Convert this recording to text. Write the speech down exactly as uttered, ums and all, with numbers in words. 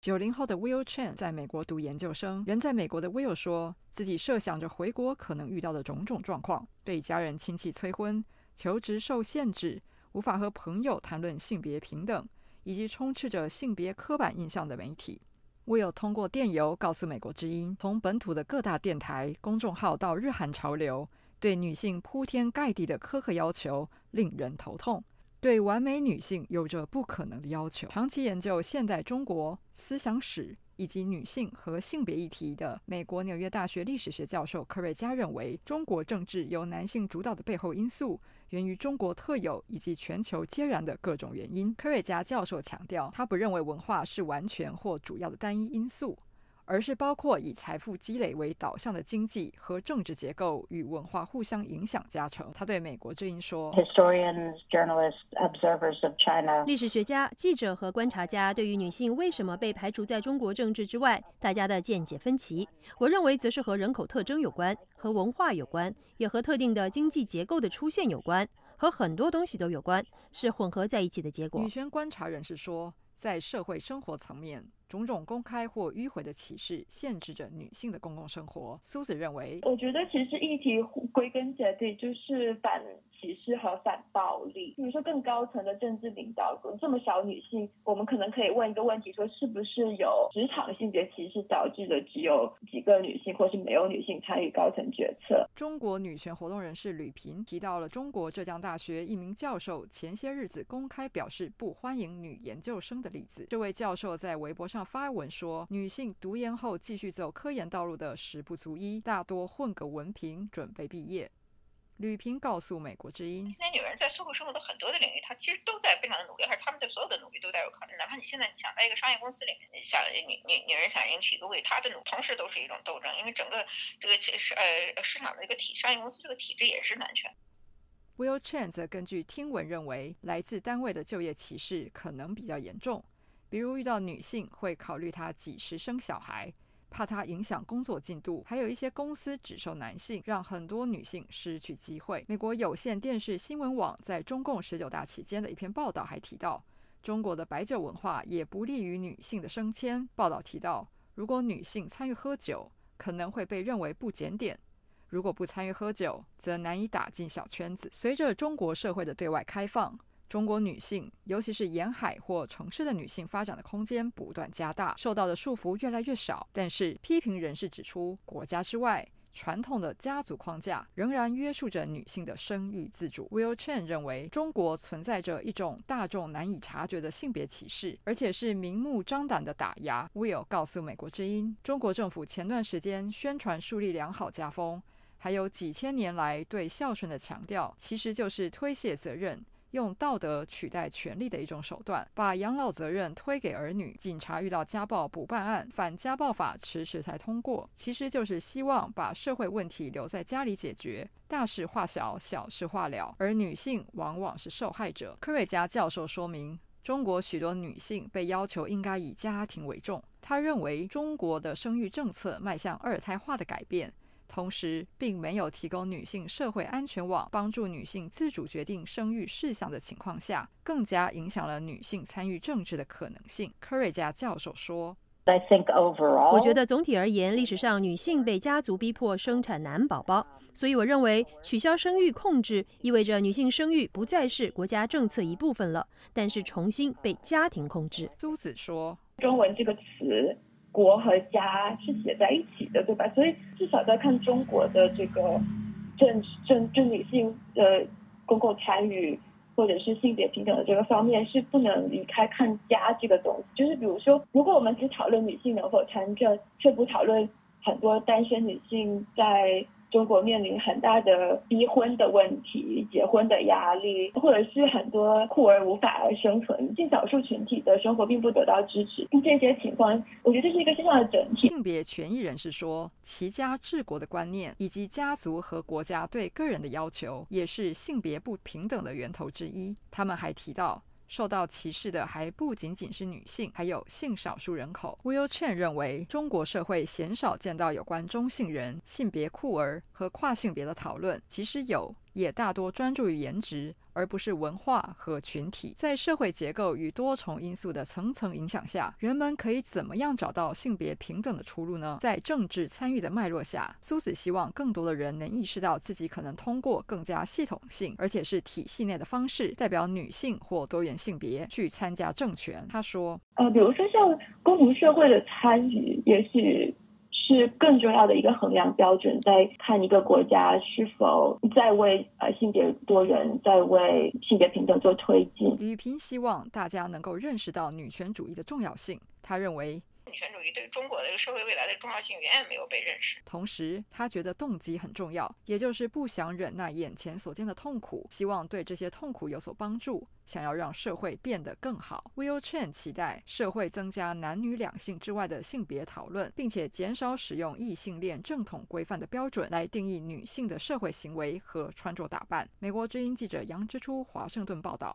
九零后的 Will Chen 在美国读研究生，人在美国的 Will 说，自己设想着回国可能遇到的种种状况，被家人亲戚催婚，求职受限制，无法和朋友谈论性别平等，以及充斥着性别刻板印象的媒体。Will 通过电邮告诉美国之音，从本土的各大电台、公众号到日韩潮流，对女性铺天盖地的苛刻要求令人头痛，对完美女性有着不可能的要求。长期研究现代中国思想史以及女性和性别议题的美国纽约大学历史学教授科瑞嘉认为，中国政治由男性主导的背后因素源于中国特有以及全球皆然的各种原因。科瑞嘉教授强调，他不认为文化是完全或主要的单一因素，而是包括以财富积累为导向的经济和政治结构与文化互相影响加成。他对美国之音说 Historians, journalists, observers of China. 历史学家、记者和观察家对于女性为什么被排除在中国政治之外，大家的见解分歧。我认为则是和人口特征有关，和文化有关，也和特定的经济结构的出现有关，和很多东西都有关，是混合在一起的结果。 女权观察人士说，在社会生活层面，种种公开或迂回的歧视限制着女性的公共生活。苏子认为， 我觉得其实议题归根结底就是反歧视和反暴力。比如说更高层的政治领导，这么少女性，我们可能可以问一个问题，说是不是有职场性别歧视导致的只有几个女性，或是没有女性参与高层决策。 中国女权活动人士吕萍提到了中国浙江大学一名教授前些日子公开表示不欢迎女研究生的例子。这位教授在微博上发文说，女性读研后继续走科研道路的十不足一，大多混个文凭准备毕业。吕萍告诉美国之音， 现在女人在社会生活的很多的领域，她其实都在非常的努力，而且她们的所有的努力都在有考虑。哪怕你现在想在一个商业公司里面，想女女女人想赢取一个位，她的努同时都是一种斗争，因为整个这个市呃市场的一个体商业公司这个体制也是男权。 Will Chen 则根据听闻认为，来自单位的就业歧视可能比较严重，比如遇到女性会考虑她几时生小孩，怕它影响工作进度，还有一些公司只收男性，让很多女性失去机会。美国有线电视新闻网在中共十九大期间的一篇报道还提到，中国的白酒文化也不利于女性的升迁。报道提到，如果女性参与喝酒，可能会被认为不检点，如果不参与喝酒，则难以打进小圈子。随着中国社会的对外开放，中国女性，尤其是沿海或城市的女性发展的空间不断加大，受到的束缚越来越少。但是，批评人士指出，国家之外，传统的家族框架仍然约束着女性的生育自主。Will Chen 认为，中国存在着一种大众难以察觉的性别歧视，而且是明目张胆的打压。Will 告诉美国之音，中国政府前段时间宣传树立良好家风，还有几千年来对孝顺的强调，其实就是推卸责任，用道德取代权力的一种手段，把养老责任推给儿女。警察遇到家暴不办案，反家暴法迟迟才通过，其实就是希望把社会问题留在家里解决，大事化小，小事化了，而女性往往是受害者。科瑞嘉教授说明，中国许多女性被要求应该以家庭为重。他认为，中国的生育政策迈向二胎化的改变，同时并没有提供女性社会安全网，帮助女性自主决定生育事项的情况下，更加影响了女性参与政治的可能性。科瑞嘉教授说， I think overall, 我觉得总体而言，历史上女性被家族逼迫生产男宝宝，所以我认为取消生育控制意味着女性生育不再是国家政策一部分了，但是重新被家庭控制。 苏子说， 中文这个词国和家是写在一起的，对吧？所以至少在看中国的这个政政就女性的公共参与或者是性别平等的这个方面，是不能离开看家这个东西。就是比如说，如果我们只讨论女性能否参政，却不讨论很多单身女性在中国面临很大的逼婚的问题、结婚的压力，或者是很多酷儿无法生存，性少数群体的生活并不得到支持，这些情况，我觉得这是一个现象的整体。 性别权益人士说，齐家治国的观念以及家族和国家对个人的要求，也是性别不平等的源头之一。他们还提到，受到歧视的还不仅仅是女性，还有性少数人口。Will Chen 认为，中国社会鲜少见到有关中性人、性别酷儿和跨性别的讨论，即使有， 也大多专注于颜值，而不是文化和群体。在社会结构与多重因素的层层影响下，人们可以怎么样找到性别平等的出路呢？在政治参与的脉络下，苏子希望更多的人能意识到自己可能通过更加系统性，而且是体系内的方式，代表女性或多元性别去参加政权。他说， 呃，比如说像公民社会的参与，也许是更重要的一个衡量标准，在看一个国家是否在为呃性别多元、在为性别平等做推进。 李玉萍希望大家能够认识到女权主义的重要性。他认为， 女权主义对中国的这个社会未来的重要性远远没有被认识。 同时，他觉得动机很重要，也就是不想忍耐眼前所见的痛苦，希望对这些痛苦有所帮助，想要让社会变得更好。Will Chen 期待社会增加男女两性之外的性别讨论，并且减少使用异性恋正统规范的标准来定义女性的社会行为和穿着打扮。美国之音记者杨之初华盛顿报道。